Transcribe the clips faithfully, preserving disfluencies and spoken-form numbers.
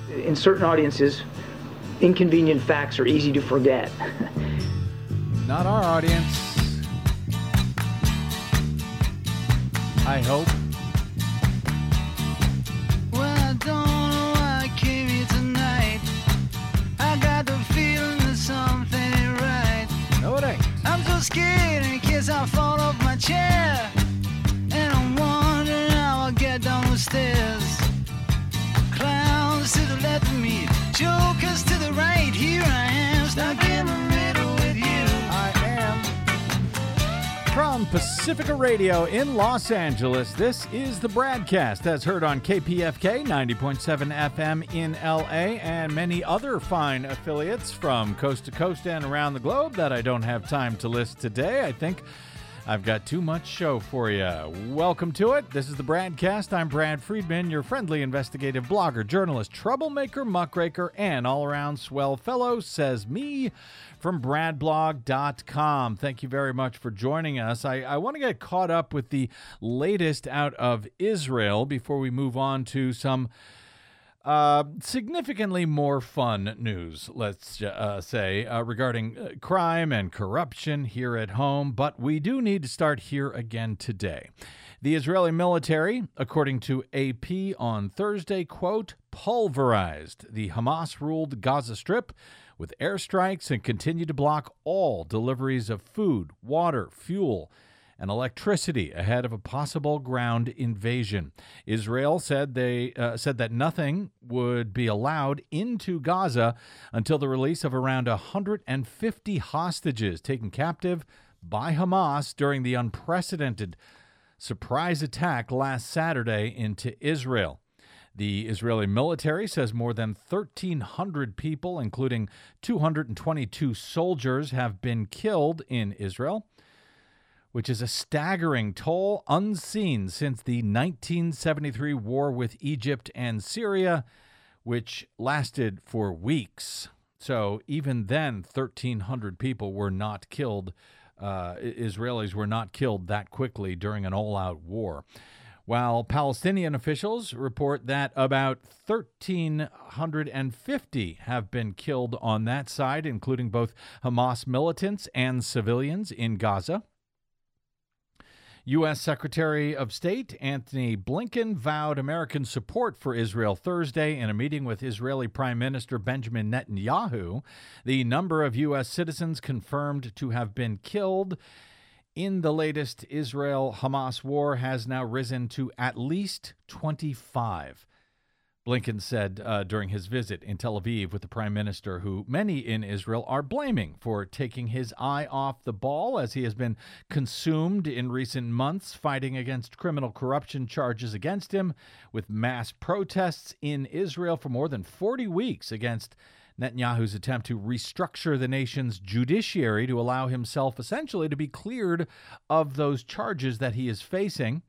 In certain audiences, inconvenient facts are easy to forget. Not our audience. I hope. Well, I don't know why I came here tonight. I got the feeling that something ain't right. No, it ain't. I'm so scared in case I fall off my chair. And I'm wondering how I'll get down the stairs. Clowns to the left of me, jokers to the right. Here I am, stuck in the middle with you. I am. From Pacifica Radio in Los Angeles, this is the Bradcast, as heard on K P F K ninety point seven F M in L A and many other fine affiliates from coast to coast and around the globe that I don't have time to list today. I think I've got too much show for you. Welcome to it. This is the Bradcast. I'm Brad Friedman, your friendly investigative blogger, journalist, troublemaker, muckraker, and all-around swell fellow, says me from brad blog dot com. Thank you very much for joining us. I, I want to get caught up with the latest out of Israel before we move on to some Uh, significantly more fun news, let's uh, say, uh, regarding uh, crime and corruption here at home. But we do need to start here again today. The Israeli military, according to A P on Thursday, quote, pulverized the Hamas-ruled Gaza Strip with airstrikes and continued to block all deliveries of food, water, fuel, and electricity ahead of a possible ground invasion. Israel said they uh, said that nothing would be allowed into Gaza until the release of around one hundred fifty hostages taken captive by Hamas during the unprecedented surprise attack last Saturday into Israel. The Israeli military says more than thirteen hundred people, including two hundred twenty-two soldiers, have been killed in Israel, which is a staggering toll unseen since the nineteen seventy-three war with Egypt and Syria, which lasted for weeks. So even then, thirteen hundred people were not killed. Uh, Israelis were not killed that quickly during an all-out war. While Palestinian officials report that about one thousand three hundred fifty have been killed on that side, including both Hamas militants and civilians in Gaza. U S. Secretary of State Antony Blinken vowed American support for Israel Thursday in a meeting with Israeli Prime Minister Benjamin Netanyahu. The number of U S citizens confirmed to have been killed in the latest Israel-Hamas war has now risen to at least twenty-five. Blinken said uh, during his visit in Tel Aviv with the prime minister, who many in Israel are blaming for taking his eye off the ball as he has been consumed in recent months fighting against criminal corruption charges against him, with mass protests in Israel for more than forty weeks against Netanyahu's attempt to restructure the nation's judiciary to allow himself essentially to be cleared of those charges that he is facing.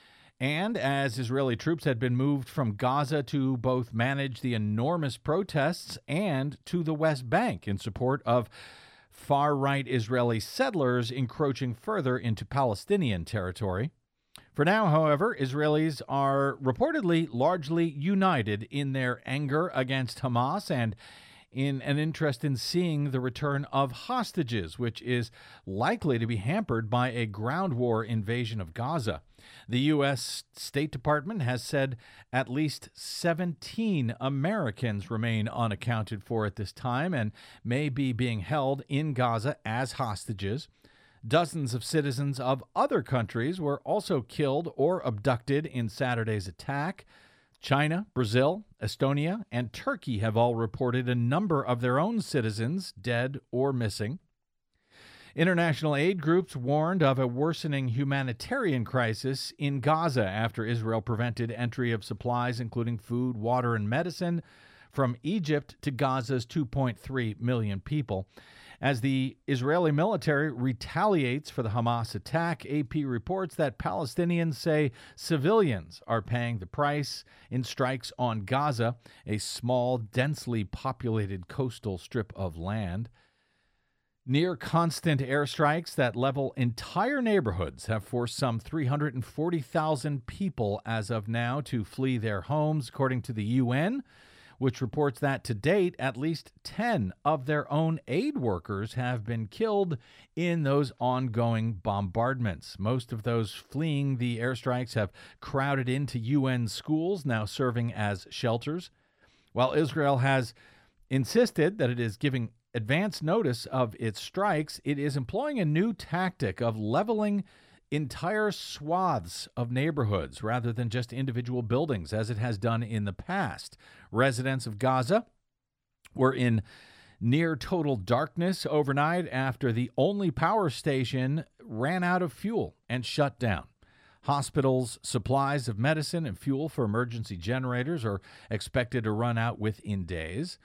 And as Israeli troops had been moved from Gaza to both manage the enormous protests and to the West Bank in support of far-right Israeli settlers encroaching further into Palestinian territory. For now, however, Israelis are reportedly largely united in their anger against Hamas and in an interest in seeing the return of hostages, which is likely to be hampered by a ground war invasion of Gaza. The U S. State Department has said at least seventeen Americans remain unaccounted for at this time and may be being held in Gaza as hostages. Dozens of citizens of other countries were also killed or abducted in Saturday's attack. China, Brazil, Estonia, and Turkey have all reported a number of their own citizens dead or missing. International aid groups warned of a worsening humanitarian crisis in Gaza after Israel prevented entry of supplies, including food, water, and medicine, from Egypt to Gaza's two point three million people. As the Israeli military retaliates for the Hamas attack, A P reports that Palestinians say civilians are paying the price in strikes on Gaza, a small, densely populated coastal strip of land. Near constant airstrikes that level entire neighborhoods have forced some three hundred forty thousand people as of now to flee their homes, according to the U N, which reports that to date, at least ten of their own aid workers have been killed in those ongoing bombardments. Most of those fleeing the airstrikes have crowded into U N schools, now serving as shelters. While Israel has insisted that it is giving advance notice of its strikes, it is employing a new tactic of leveling entire swaths of neighborhoods rather than just individual buildings, as it has done in the past. Residents of Gaza were in near total darkness overnight after the only power station ran out of fuel and shut down. Hospitals' supplies of medicine and fuel for emergency generators are expected to run out within days.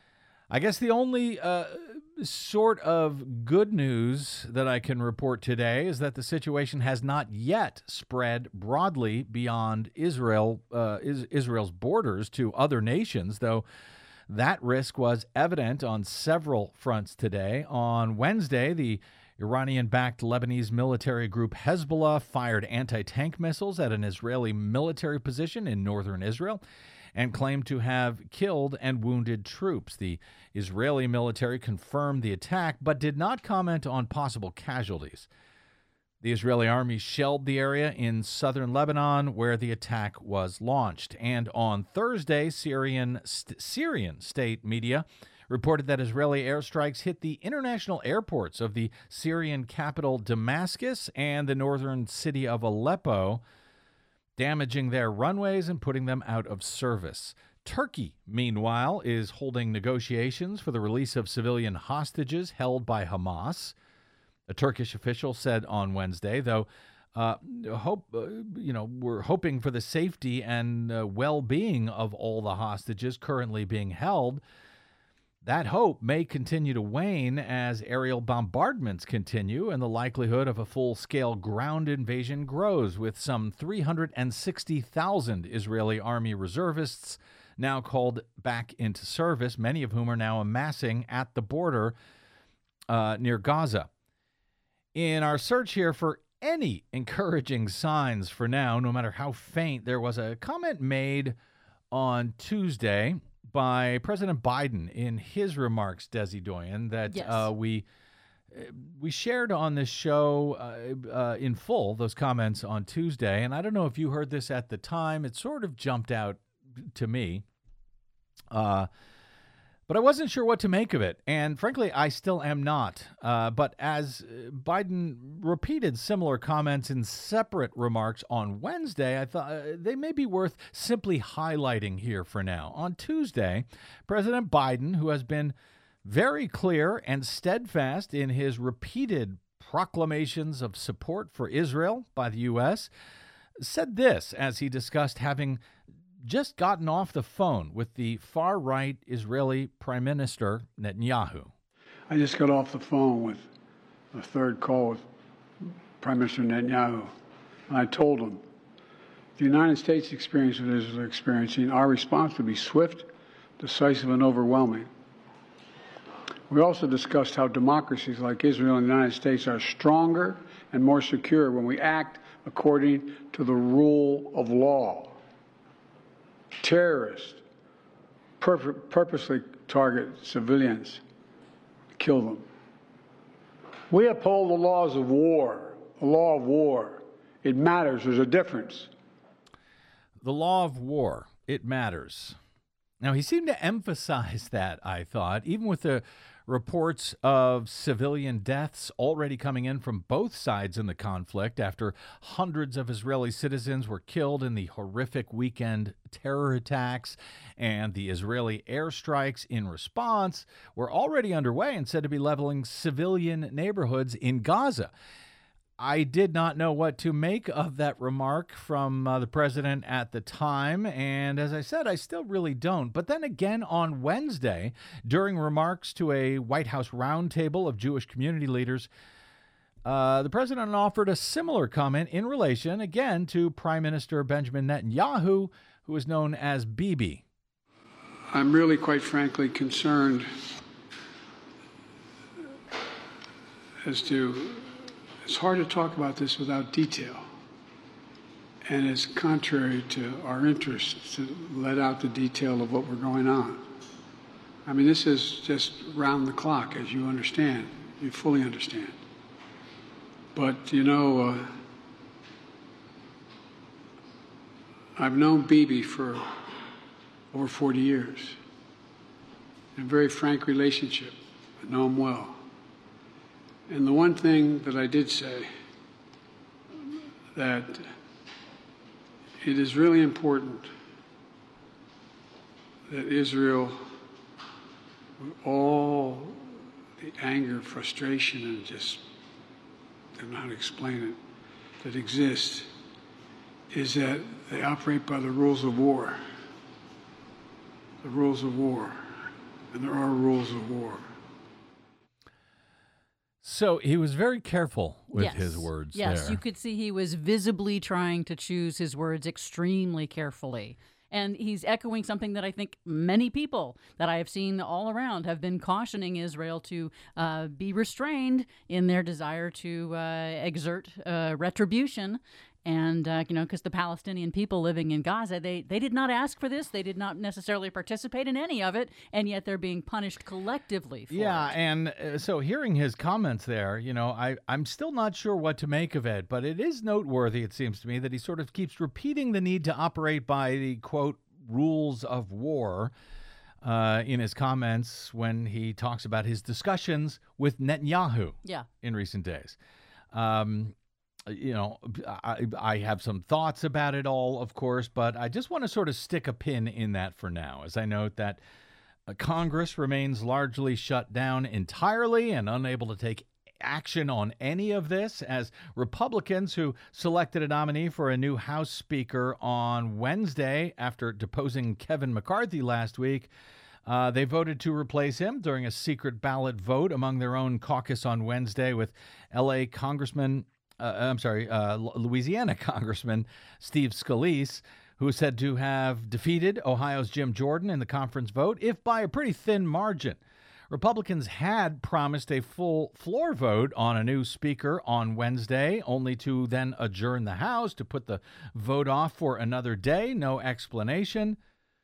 I guess the only uh, sort of good news that I can report today is that the situation has not yet spread broadly beyond Israel, uh, is Israel's borders to other nations, though that risk was evident on several fronts today. On Wednesday, the Iranian-backed Lebanese military group Hezbollah fired anti-tank missiles at an Israeli military position in northern Israel and claimed to have killed and wounded troops. The Israeli military confirmed the attack, but did not comment on possible casualties. The Israeli army shelled the area in southern Lebanon where the attack was launched. And on Thursday, Syrian, st- Syrian state media reported that Israeli airstrikes hit the international airports of the Syrian capital Damascus and the northern city of Aleppo, damaging their runways and putting them out of service. Turkey, meanwhile, is holding negotiations for the release of civilian hostages held by Hamas. A Turkish official said on Wednesday, though, uh, hope uh, you know, we're hoping for the safety and uh, well-being of all the hostages currently being held. That hope may continue to wane as aerial bombardments continue and the likelihood of a full-scale ground invasion grows, with some three hundred sixty thousand Israeli army reservists now called back into service, many of whom are now amassing at the border uh, near Gaza. In our search here for any encouraging signs for now, no matter how faint, there was a comment made on Tuesday by President Biden in his remarks, Desi Doyen, that yes. uh, we uh, we shared on this show uh, uh, in full, those comments on Tuesday. And I don't know if you heard this at the time. It sort of jumped out to me. Uh, but I wasn't sure what to make of it. And frankly, I still am not. Uh, but as Biden repeated similar comments in separate remarks on Wednesday, I thought uh, they may be worth simply highlighting here for now. On Tuesday, President Biden, who has been very clear and steadfast in his repeated proclamations of support for Israel by the U S, said this as he discussed having just gotten off the phone with the far-right Israeli Prime Minister Netanyahu. I just got off the phone with a third call with Prime Minister Netanyahu, and I told him the United States experience what Israel is experiencing, our response would be swift, decisive, and overwhelming. We also discussed how democracies like Israel and the United States are stronger and more secure when we act according to the rule of law. Terrorists pur- purposely target civilians, kill them. We uphold the laws of war, the law of war. It matters. There's a difference. The law of war. It matters. Now, he seemed to emphasize that, I thought, even with the reports of civilian deaths already coming in from both sides in the conflict after hundreds of Israeli citizens were killed in the horrific weekend terror attacks, and the Israeli airstrikes in response were already underway and said to be leveling civilian neighborhoods in Gaza. I did not know what to make of that remark from uh, the president at the time, and as I said, I still really don't. But then again, on Wednesday, during remarks to a White House roundtable of Jewish community leaders, uh, the president offered a similar comment in relation, again, to Prime Minister Benjamin Netanyahu, who is known as Bibi. I'm really, quite frankly, concerned as to... It's hard to talk about this without detail. and it's contrary to our interests to let out the detail of what we're going on. I mean, this is just round the clock, as you understand. You fully understand. But, you know, uh, I've known Bibi for over forty years. In a very frank relationship. I know him well. And the one thing that I did say, that it is really important that Israel, with all the anger, frustration, and just, I don't know how to explain it, that exists, is that they operate by the rules of war. The rules of war. And there are rules of war. So he was very careful with yes. his words Yes, there. you could see he was visibly trying to choose his words extremely carefully. And he's echoing something that I think many people that I have seen all around have been cautioning Israel to uh, be restrained in their desire to uh, exert uh, retribution. And, uh, you know, because the Palestinian people living in Gaza, they, they did not ask for this. They did not necessarily participate in any of it. And yet they're being punished collectively for yeah, it. and uh, so hearing his comments there, you know, I, I'm still not sure what to make of it. But it is noteworthy, it seems to me, that he sort of keeps repeating the need to operate by the, quote, rules of war uh, in his comments when he talks about his discussions with Netanyahu Yeah. in recent days. Um You know, I, I have some thoughts about it all, of course, but I just want to sort of stick a pin in that for now, as I note that uh, Congress remains largely shut down entirely and unable to take action on any of this, as Republicans who selected a nominee for a new House Speaker on Wednesday after deposing Kevin McCarthy last week, Uh, they voted to replace him during a secret ballot vote among their own caucus on Wednesday with L A Congressman Uh, I'm sorry, uh, Louisiana Congressman Steve Scalise, who is said to have defeated Ohio's Jim Jordan in the conference vote, if by a pretty thin margin. Republicans had promised a full floor vote on a new speaker on Wednesday, only to then adjourn the House to put the vote off for another day. No explanation.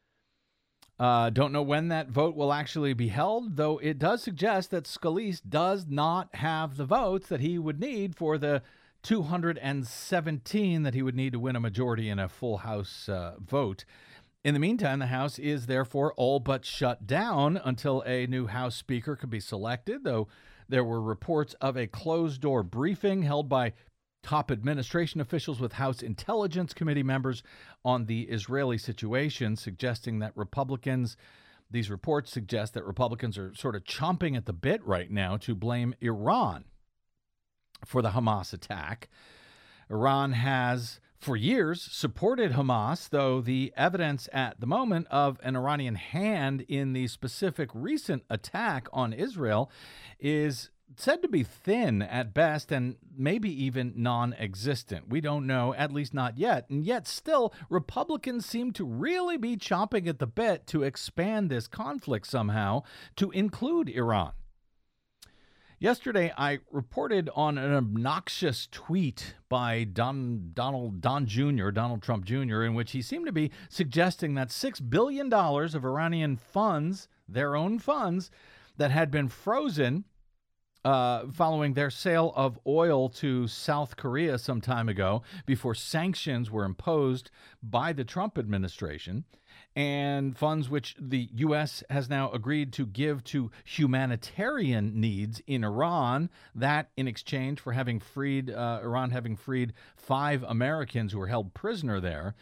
Uh, don't know when that vote will actually be held, though it does suggest that Scalise does not have the votes that he would need for the two hundred seventeen that he would need to win a majority in a full House uh, vote. In the meantime, the House is therefore all but shut down until a new House Speaker could be selected, though there were reports of a closed-door briefing held by top administration officials with House Intelligence Committee members on the Israeli situation, suggesting that Republicans, these reports suggest that Republicans are sort of chomping at the bit right now to blame Iran for the Hamas attack. Iran has, for years, supported Hamas, though the evidence at the moment of an Iranian hand in the specific recent attack on Israel is said to be thin at best and maybe even non-existent. We don't know, at least not yet. And yet still, Republicans seem to really be chomping at the bit to expand this conflict somehow to include Iran. Yesterday, I reported on an obnoxious tweet by Don, Donald Don Junior, Donald Trump Junior, in which he seemed to be suggesting that six billion dollars of Iranian funds, their own funds, that had been frozen uh, following their sale of oil to South Korea some time ago before sanctions were imposed by the Trump administration, and funds which the U S has now agreed to give to humanitarian needs in Iran, that in exchange for having freed, uh, Iran having freed five Americans who were held prisoner there,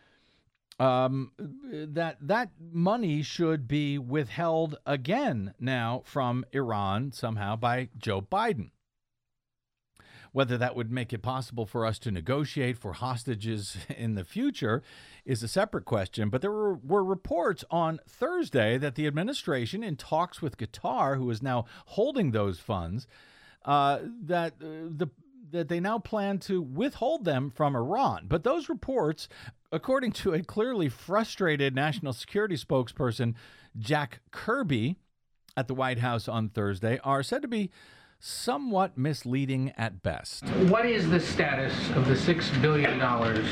um, that that money should be withheld again now from Iran somehow by Joe Biden. Whether that would make it possible for us to negotiate for hostages in the future is a separate question. But there were, were reports on Thursday that the administration, in talks with Qatar, who is now holding those funds, uh, that uh, the that they now plan to withhold them from Iran. But those reports, according to a clearly frustrated national security spokesperson, Jack Kirby, at the White House on Thursday, are said to be somewhat misleading at best. What is the status of the six billion dollars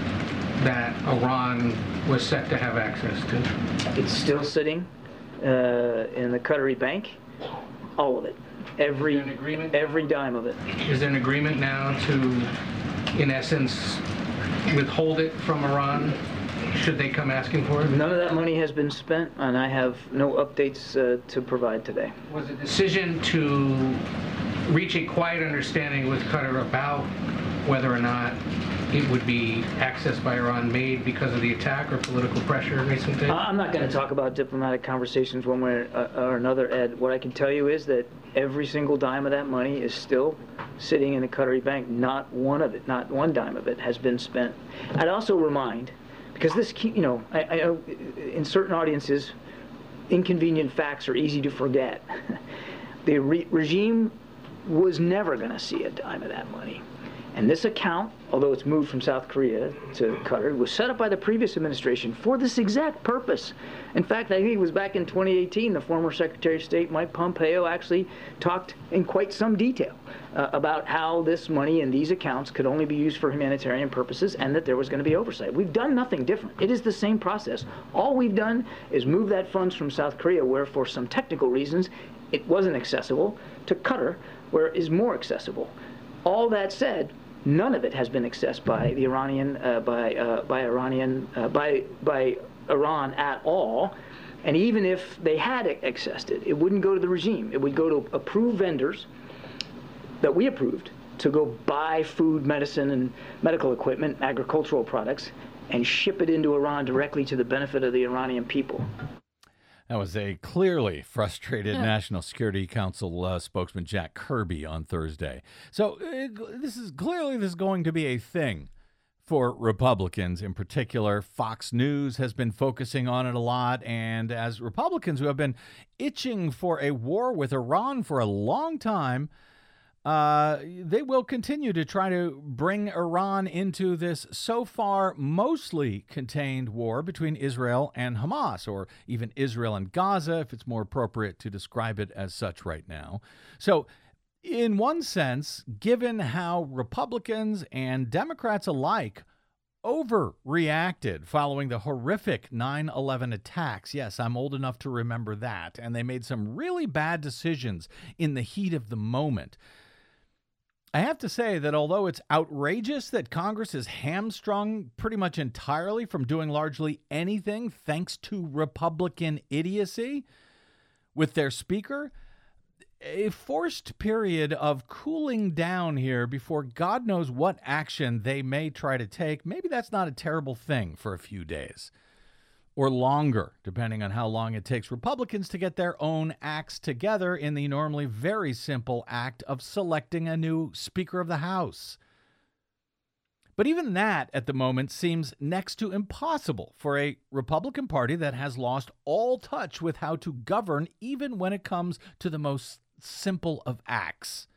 that Iran was set to have access to? It's still sitting uh, in the Qatari bank, all of it, every, an agreement? every dime of it. Is there an agreement now to, in essence, withhold it from Iran should they come asking for it? None of that money has been spent, and I have no updates uh, to provide today. Was the decision to reach a quiet understanding with Qatar about whether or not it would be accessed by Iran made because of the attack or political pressure in recent days? I'm not going to talk about diplomatic conversations one way or, uh, or another, Ed. What I can tell you is that every single dime of that money is still sitting in the Qatari bank. Not one of it, not one dime of it has been spent. I'd also remind, because this, you know, I, I know in certain audiences, inconvenient facts are easy to forget. The re regime was never going to see a dime of that money. And this account, although it's moved from South Korea to Qatar, was set up by the previous administration for this exact purpose. In fact, I think it was back in twenty eighteen, the former Secretary of State, Mike Pompeo, actually talked in quite some detail uh, about how this money in these accounts could only be used for humanitarian purposes and that there was going to be oversight. We've done nothing different. It is the same process. All we've done is move that funds from South Korea, where for some technical reasons it wasn't accessible, to Qatar, where it is more accessible. All that said, none of it has been accessed by the Iranian, uh, by uh, by Iranian, uh, by by Iran at all. And even if they had accessed it, it wouldn't go to the regime. It would go to approved vendors that we approved to go buy food, medicine, and medical equipment, agricultural products, and ship it into Iran directly to the benefit of the Iranian people. That was a clearly frustrated National Security Council uh, spokesman Jack Kirby on Thursday. So uh, this is clearly this is going to be a thing for Republicans in particular. Fox News has been focusing on it a lot, and as Republicans who have been itching for a war with Iran for a long time, Uh, they will continue to try to bring Iran into this so far mostly contained war between Israel and Hamas, or even Israel and Gaza, if it's more appropriate to describe it as such right now. So in one sense, given how Republicans and Democrats alike overreacted following the horrific nine eleven attacks. Yes, I'm old enough to remember that. And they made some really bad decisions in the heat of the moment. I have to say that although it's outrageous that Congress is hamstrung pretty much entirely from doing largely anything thanks to Republican idiocy with their speaker, a forced period of cooling down here before God knows what action they may try to take, maybe that's not a terrible thing for a few days. Or longer, depending on how long it takes Republicans to get their own acts together in the normally very simple act of selecting a new Speaker of the House. But even that, at the moment, seems next to impossible for a Republican Party that has lost all touch with how to govern, even when it comes to the most simple of acts.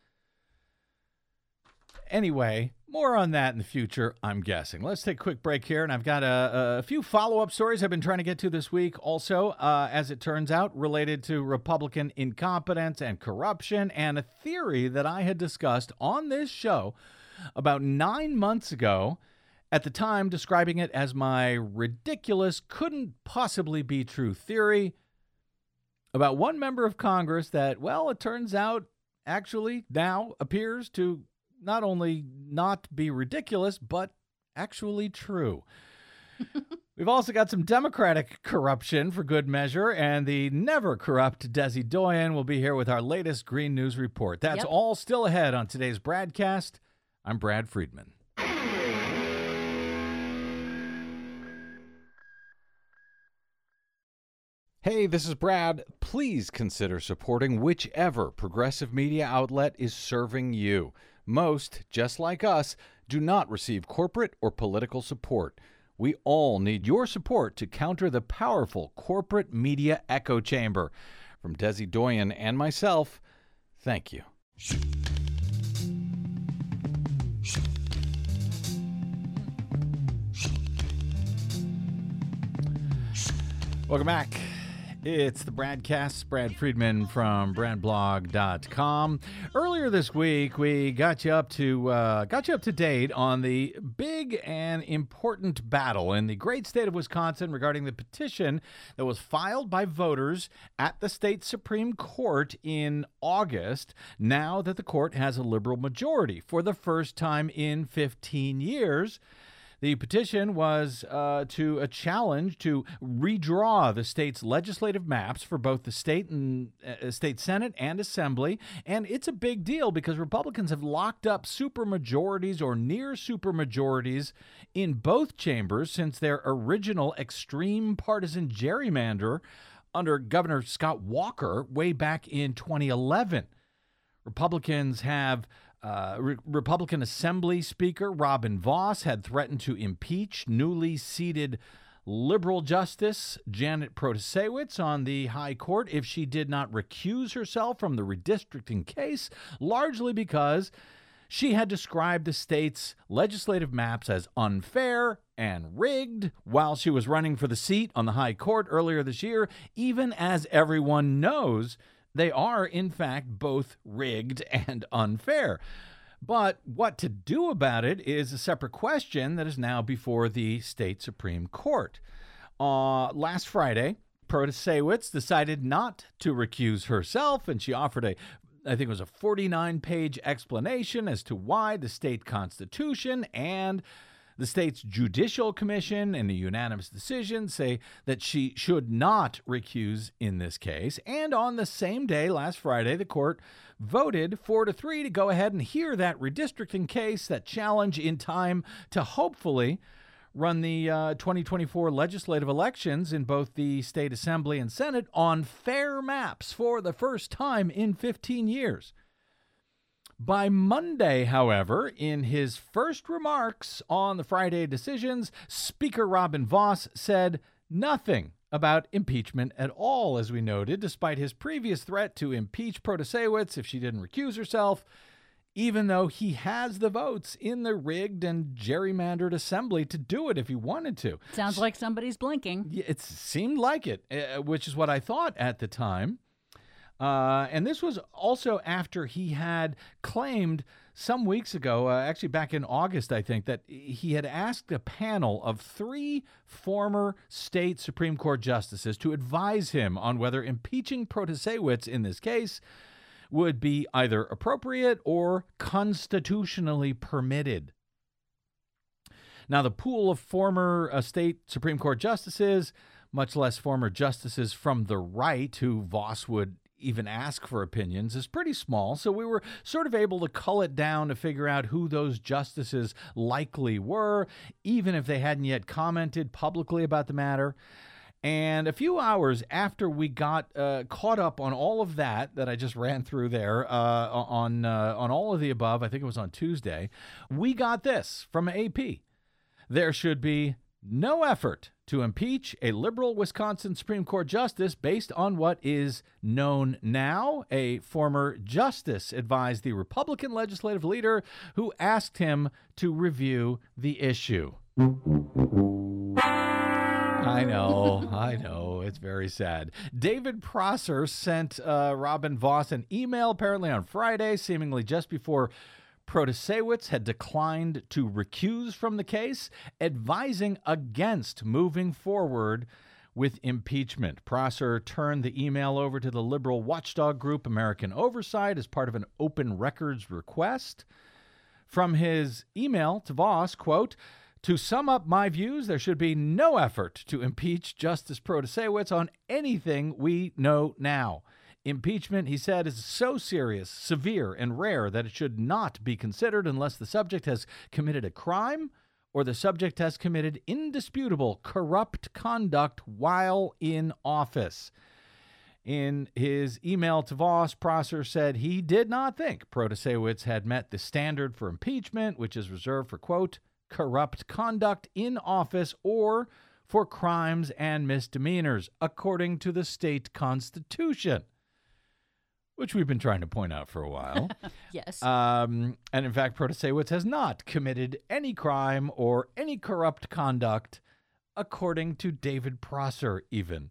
Anyway, more on that in the future, I'm guessing. Let's take a quick break here, and I've got a, a few follow-up stories I've been trying to get to this week also, uh, as it turns out, related to Republican incompetence and corruption, and a theory that I had discussed on this show about nine months ago, at the time describing it as my ridiculous, couldn't possibly be true theory about one member of Congress that, well, it turns out actually now appears to not only not be ridiculous, but actually true. We've also got some Democratic corruption for good measure, and the never corrupt Desi Doyen will be here with our latest Green News Report. That's Yep. all still ahead on today's Bradcast. I'm Brad Friedman. Hey, this is Brad. Please consider supporting whichever progressive media outlet is serving you. Most, just like us, do not receive corporate or political support. We all need your support to counter the powerful corporate media echo chamber. From Desi Doyen and myself, thank you. Welcome back. It's the Bradcast. Brad Friedman from brad blog dot com. Earlier this week, we got you up to uh, got you up to date on the big and important battle in the great state of Wisconsin regarding the petition that was filed by voters at the state Supreme Court in August. Now that the court has a liberal majority for the first time in fifteen years. The petition was uh, to a challenge to redraw the state's legislative maps for both the state and uh, state Senate and Assembly. And it's a big deal because Republicans have locked up supermajorities or near supermajorities in both chambers since their original extreme partisan gerrymander under Governor Scott Walker way back in twenty eleven. Republicans have Uh, Re- Republican Assembly Speaker Robin Vos had threatened to impeach newly seated liberal Justice Janet Protasiewicz on the High Court if she did not recuse herself from the redistricting case, largely because she had described the state's legislative maps as unfair and rigged while she was running for the seat on the High Court earlier this year, even as everyone knows they are, in fact, both rigged and unfair. But what to do about it is a separate question that is now before the state Supreme Court. Uh, last Friday, Protasiewicz decided not to recuse herself, and she offered a, I think it was a forty-nine page explanation as to why the state constitution and the state's Judicial Commission, in a unanimous decision, say that she should not recuse in this case. And on the same day, last Friday, the court voted four to three to go ahead and hear that redistricting case, that challenge in time to hopefully run the uh, twenty twenty-four legislative elections in both the state Assembly and Senate on fair maps for the first time in fifteen years. By Monday, however, in his first remarks on the Friday decisions, Speaker Robin Vos said nothing about impeachment at all, as we noted, despite his previous threat to impeach Protasiewicz if she didn't recuse herself, even though he has the votes in the rigged and gerrymandered Assembly to do it if he wanted to. Sounds like somebody's blinking. It seemed like it, uh, which is what I thought at the time. Uh, and this was also after he had claimed some weeks ago, uh, actually back in August, I think, that he had asked a panel of three former state Supreme Court justices to advise him on whether impeaching Protasiewicz in this case would be either appropriate or constitutionally permitted. Now, the pool of former uh, state Supreme Court justices, much less former justices from the right who Vos would even ask for opinions, is pretty small, so we were sort of able to cull it down to figure out who those justices likely were, even if they hadn't yet commented publicly about the matter. And a few hours after we got uh, caught up on all of that that I just ran through there, uh, on uh, on all of the above, I think it was on Tuesday, we got this from A P. There should be no effort to impeach a liberal Wisconsin Supreme Court justice based on what is known now, a former justice advised the Republican legislative leader who asked him to review the issue. I know, I know. It's very sad. David Prosser sent uh, Robin Vos an email apparently on Friday, seemingly just before Protasiewicz had declined to recuse from the case, advising against moving forward with impeachment. Prosser turned the email over to the liberal watchdog group American Oversight as part of an open records request. From his email to Vos, quote, "To sum up my views, there should be no effort to impeach Justice Protasiewicz on anything we know now. Impeachment," he said, "is so serious, severe, and rare that it should not be considered unless the subject has committed a crime or the subject has committed indisputable corrupt conduct while in office." In his email to Vos, Prosser said he did not think Protasiewicz had met the standard for impeachment, which is reserved for, quote, corrupt conduct in office or for crimes and misdemeanors, according to the state constitution, which we've been trying to point out for a while. Yes. Um, and in fact, Protasiewicz has not committed any crime or any corrupt conduct, according to David Prosser even.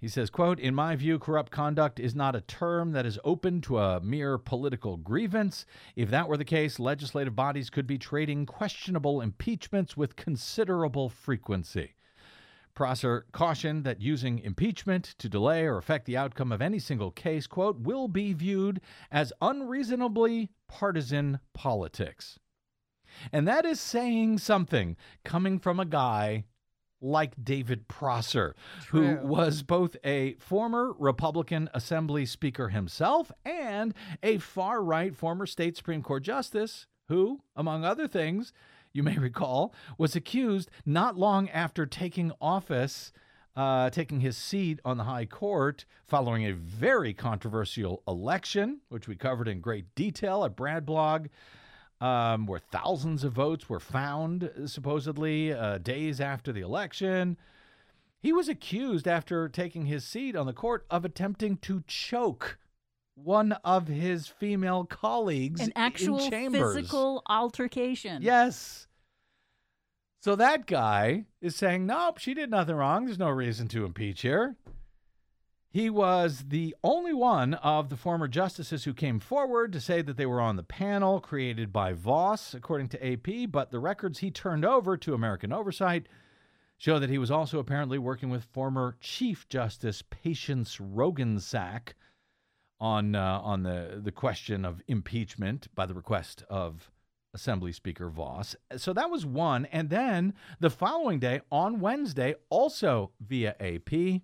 He says, quote, "In my view, corrupt conduct is not a term that is open to a mere political grievance. If that were the case, legislative bodies could be trading questionable impeachments with considerable frequency." Prosser cautioned that using impeachment to delay or affect the outcome of any single case, quote, "will be viewed as unreasonably partisan politics." And that is saying something coming from a guy like David Prosser, True. who was both a former Republican Assembly Speaker himself and a far-right former state Supreme Court justice who, among other things, you may recall, was accused not long after taking office, uh, taking his seat on the High Court following a very controversial election, which we covered in great detail at Brad Blog, um, where thousands of votes were found, supposedly, uh, days after the election. He was accused, after taking his seat on the court, of attempting to choke one of his female colleagues An actual in chambers. physical altercation. Yes. So that guy is saying, nope, she did nothing wrong. There's no reason to impeach her. He was the only one of the former justices who came forward to say that they were on the panel created by Voss, according to A P, but the records he turned over to American Oversight show that he was also apparently working with former Chief Justice Patience Roggensack on uh, on the, the question of impeachment by the request of Assembly Speaker Voss. So that was one. And then the following day, on Wednesday, also via A P,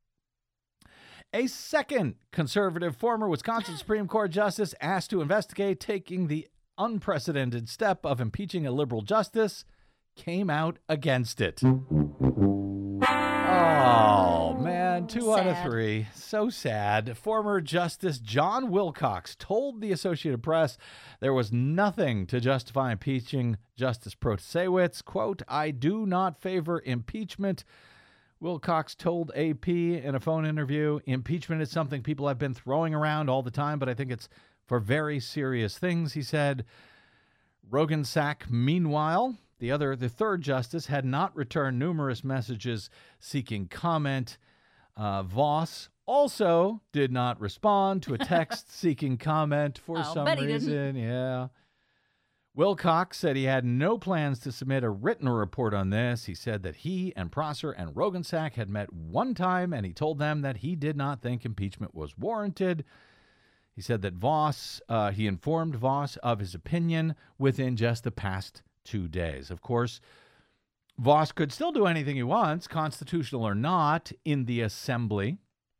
a second conservative former Wisconsin Supreme Court justice asked to investigate taking the unprecedented step of impeaching a liberal justice came out against it. Oh, man, two out of Sad. three. So sad. Former Justice John Wilcox told the Associated Press there was nothing to justify impeaching Justice Protasiewicz. Quote, "I do not favor impeachment." Wilcox told A P in a phone interview, "Impeachment is something people have been throwing around all the time, but I think it's for very serious things," he said. Roggensack, meanwhile, the other, the third justice, had not returned numerous messages seeking comment. Uh, Voss also did not respond to a text seeking comment for I'll some bet he reason. Yeah. Wilcox said he had no plans to submit a written report on this. He said that he and Prosser and Roggensack had met one time, and he told them that he did not think impeachment was warranted. He said that Voss, uh, he informed Voss of his opinion within just the past two days. Of course, Voss could still do anything he wants, constitutional or not, in the Assembly.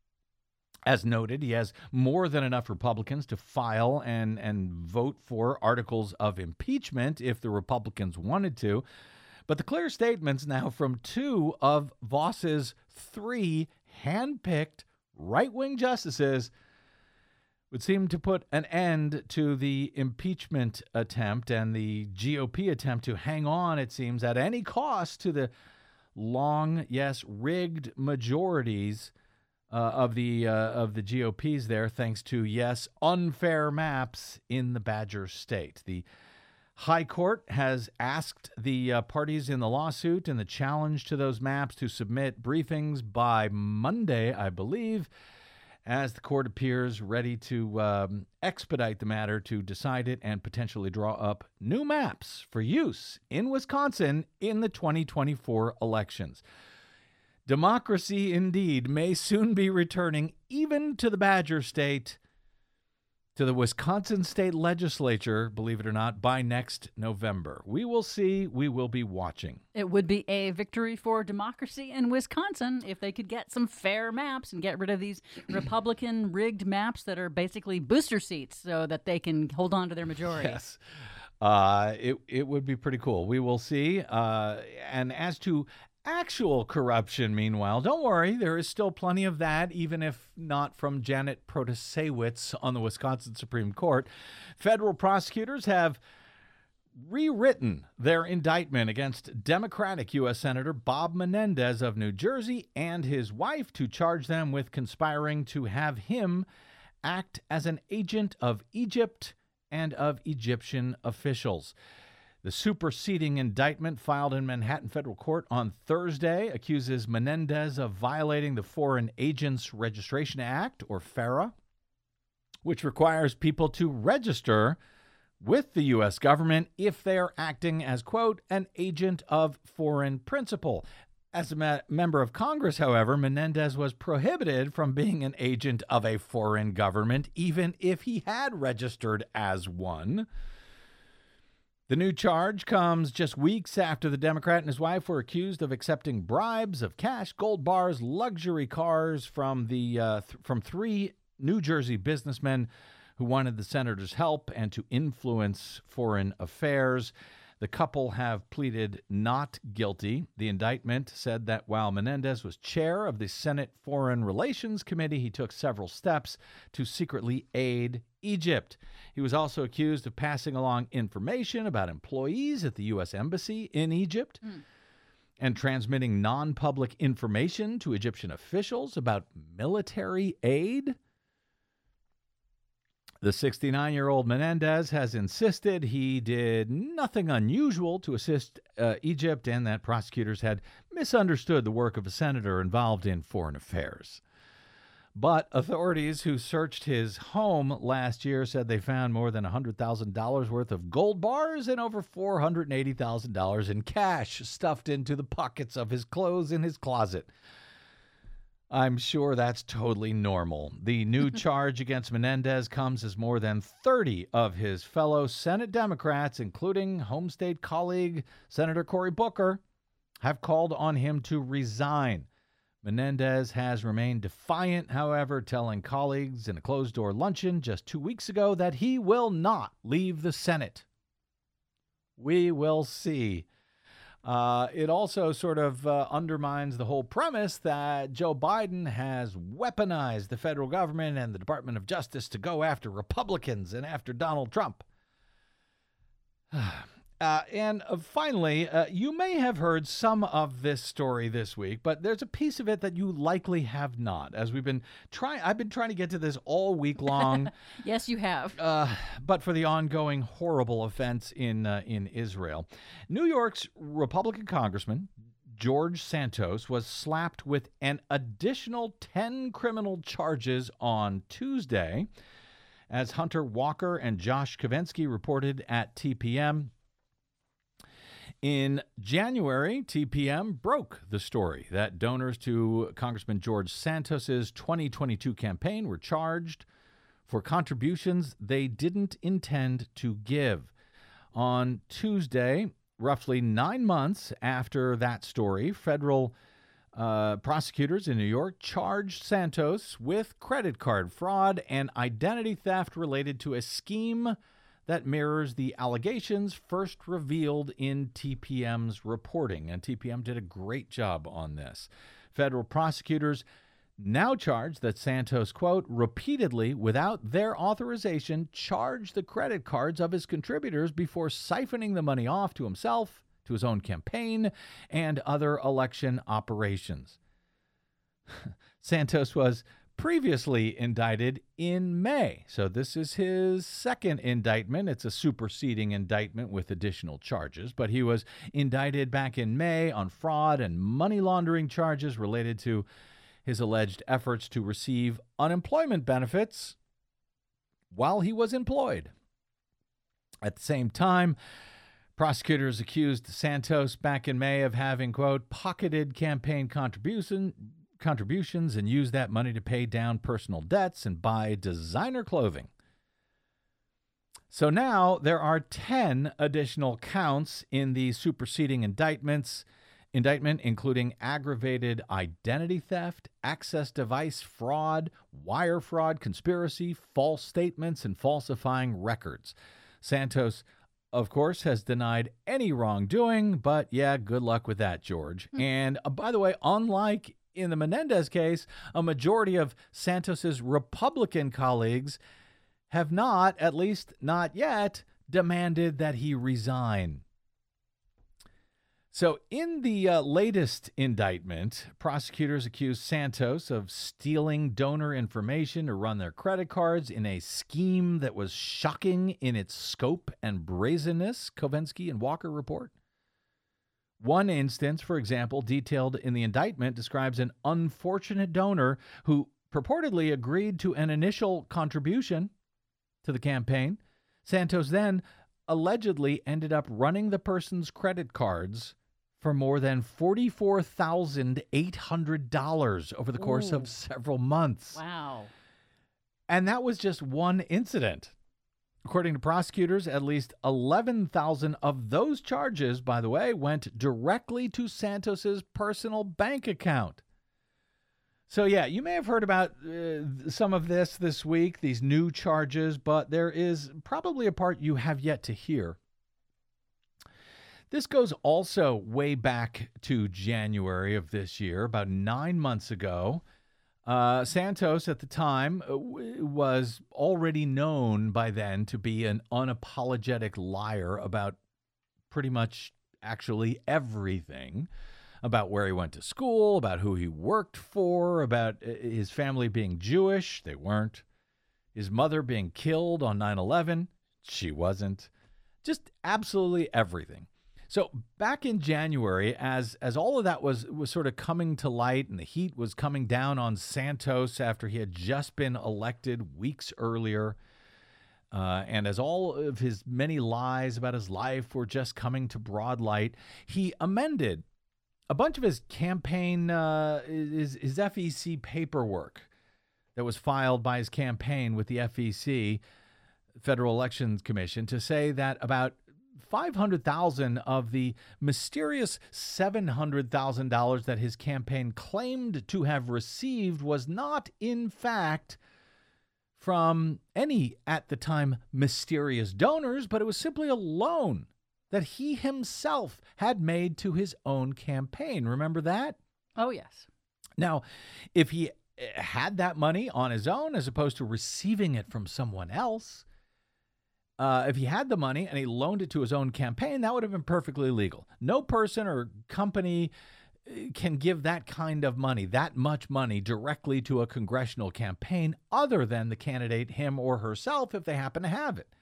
As noted, he has more than enough Republicans to file and, and vote for articles of impeachment if the Republicans wanted to. But the clear statements now from two of Voss's three hand-picked right-wing justices would seem to put an end to the impeachment attempt and the G O P attempt to hang on, it seems, at any cost to the long, yes, rigged majorities uh, of the uh, of the G O Ps there, thanks to, yes, unfair maps in the Badger State. The High Court has asked the uh, parties in the lawsuit and the challenge to those maps to submit briefings by Monday, I believe, as the court appears ready to um, expedite the matter to decide it and potentially draw up new maps for use in Wisconsin in the twenty twenty-four elections. Democracy, indeed, may soon be returning even to the Badger State, to the Wisconsin State Legislature, believe it or not, by next November. We will see. We will be watching. It would be a victory for democracy in Wisconsin if they could get some fair maps and get rid of these Republican rigged maps that are basically booster seats so that they can hold on to their majority. Yes. Uh, it, it would be pretty cool. We will see. Uh, and as to actual corruption, meanwhile, don't worry, there is still plenty of that, even if not from Janet Protasiewicz on the Wisconsin Supreme Court. Federal prosecutors have rewritten their indictment against Democratic U S Senator Bob Menendez of New Jersey and his wife to charge them with conspiring to have him act as an agent of Egypt and of Egyptian officials. The superseding indictment filed in Manhattan federal court on Thursday accuses Menendez of violating the Foreign Agents Registration Act, or FARA, which requires people to register with the U S government if they are acting as, quote, an agent of foreign principal. As a me- member of Congress, however, Menendez was prohibited from being an agent of a foreign government, even if he had registered as one. The new charge comes just weeks after the Democrat and his wife were accused of accepting bribes of cash, gold bars, luxury cars from the uh, th- from three New Jersey businessmen who wanted the senator's help and to influence foreign affairs. The couple have pleaded not guilty. The indictment said that while Menendez was chair of the Senate Foreign Relations Committee, he took several steps to secretly aid Egypt. He was also accused of passing along information about employees at the U S Embassy in Egypt mm. and transmitting non-public information to Egyptian officials about military aid. The sixty-nine-year-old Menendez has insisted he did nothing unusual to assist uh, Egypt and that prosecutors had misunderstood the work of a senator involved in foreign affairs. But authorities who searched his home last year said they found more than one hundred thousand dollars worth of gold bars and over four hundred eighty thousand dollars in cash stuffed into the pockets of his clothes in his closet. I'm sure that's totally normal. The new charge against Menendez comes as more than thirty of his fellow Senate Democrats, including home state colleague Senator Cory Booker, have called on him to resign. Menendez has remained defiant, however, telling colleagues in a closed-door luncheon just two weeks ago that he will not leave the Senate. We will see. Uh, it also sort of uh, undermines the whole premise that Joe Biden has weaponized the federal government and the Department of Justice to go after Republicans and after Donald Trump. Uh, and uh, finally, uh, you may have heard some of this story this week, but there's a piece of it that you likely have not. As we've been trying, I've been trying to get to this all week long. Yes, you have. Uh, but for the ongoing horrible offense in uh, in Israel, New York's Republican Congressman George Santos was slapped with an additional ten criminal charges on Tuesday, as Hunter Walker and Josh Kovensky reported at T P M. In January, T P M broke the story that donors to Congressman George Santos's twenty twenty-two campaign were charged for contributions they didn't intend to give. On Tuesday, roughly nine months after that story, federal uh, prosecutors in New York charged Santos with credit card fraud and identity theft related to a scheme that mirrors the allegations first revealed in T P M's reporting. And T P M did a great job on this. Federal prosecutors now charge that Santos, quote, repeatedly, without their authorization, charged the credit cards of his contributors before siphoning the money off to himself, to his own campaign, and other election operations. Santos was previously indicted in May. So this is his second indictment. It's a superseding indictment with additional charges, but he was indicted back in May on fraud and money laundering charges related to his alleged efforts to receive unemployment benefits while he was employed. At the same time, prosecutors accused Santos back in May of having, quote, pocketed campaign contribution contributions and use that money to pay down personal debts and buy designer clothing. So now there are ten additional counts in the superseding indictments, indictment, including aggravated identity theft, access device fraud, wire fraud, conspiracy, false statements, and falsifying records. Santos, of course, has denied any wrongdoing, but yeah, good luck with that, George. Mm. And uh, by the way, unlike in the Menendez case, a majority of Santos's Republican colleagues have not, at least not yet, demanded that he resign. So in the uh, latest indictment, prosecutors accused Santos of stealing donor information to run their credit cards in a scheme that was shocking in its scope and brazenness, Kovensky and Walker report. One instance, for example, detailed in the indictment, describes an unfortunate donor who purportedly agreed to an initial contribution to the campaign. Santos then allegedly ended up running the person's credit cards for more than forty-four thousand eight hundred dollars over the course Ooh. of several months. Wow. And that was just one incident. According to prosecutors, at least eleven thousand of those charges, by the way, went directly to Santos's personal bank account. So, yeah, you may have heard about uh, some of this this week, these new charges, but there is probably a part you have yet to hear. This goes also way back to January of this year, about nine months ago. Uh, Santos, at the time, uh, w- was already known by then to be an unapologetic liar about pretty much actually everything, about where he went to school, about who he worked for, about uh, his family being Jewish. They weren't. His mother being killed on nine eleven. She wasn't. Just absolutely everything. So back in January, as as all of that was was sort of coming to light and the heat was coming down on Santos after he had just been elected weeks earlier, uh, and as all of his many lies about his life were just coming to broad light, he amended a bunch of his campaign, uh, his, his F E C paperwork that was filed by his campaign with the F E C, Federal Elections Commission, to say that about five hundred thousand dollars of the mysterious seven hundred thousand dollars that his campaign claimed to have received was not, in fact, from any, at the time, mysterious donors, but it was simply a loan that he himself had made to his own campaign. Remember that? Oh, yes. Now, if he had that money on his own as opposed to receiving it from someone else, Uh, if he had the money and he loaned it to his own campaign, that would have been perfectly legal. No person or company can give that kind of money, that much money, directly to a congressional campaign other than the candidate, him or herself, if they happen to have it.